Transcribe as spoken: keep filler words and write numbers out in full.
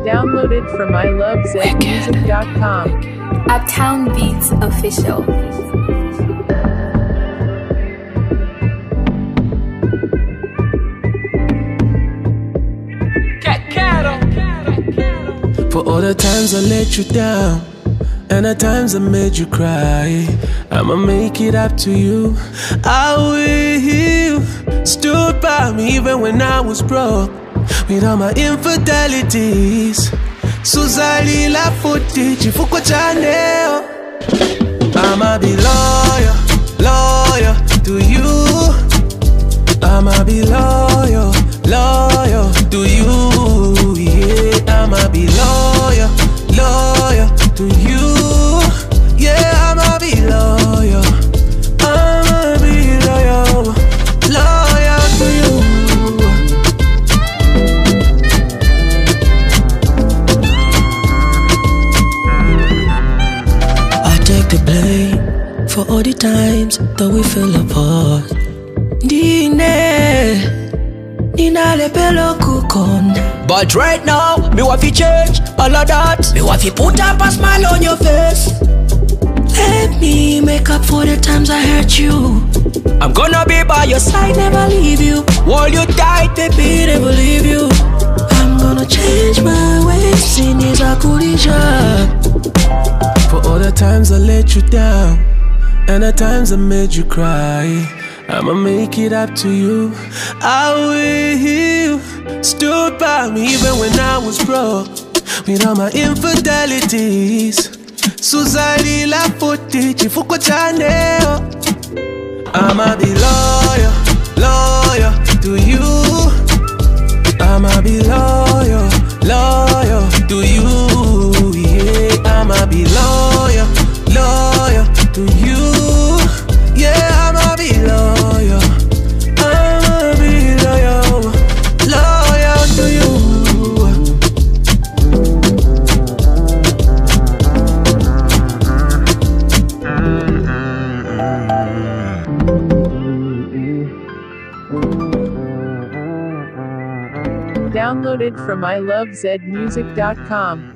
Downloaded from I love zed music dot com. Uptown Beats Official. For all the times I let you down, and the times I made you cry, I'ma make it up to you. I will. Stood by me even when I was broke, with all my infidelities. Suzali la footage, fuko chaneo. I'ma be loyal, loyal to you. I'ma be loyal, loyal to you. Yeah, I'ma be loyal, loyal to you. Yeah, I'ma be loyal. I'ma be loyal, loyal to you. I take the blame for all the times that we fell apart. Dine, Nina le pelo kukon. But right now, me want to change all of that. Me want to put up a smile on your face. Let me make up for the times I hurt you. I'm gonna be by your side, never leave you. While you died, baby, never leave you. I'm gonna change my ways, sin is a For all the times I let you down, and the times I made you cry, I'ma make it up to you. I will. Stood by me even when I was broke, with all my infidelities. Suzali la footage, fuko chaneo. I'ma be loyal, loyal to you. I'ma be loyal, loyal to you. Yeah, I'ma be loyal, loyal to you. Yeah, I'ma be loyal. I'ma be loyal, loyal to you. Downloaded from I love zed music dot com.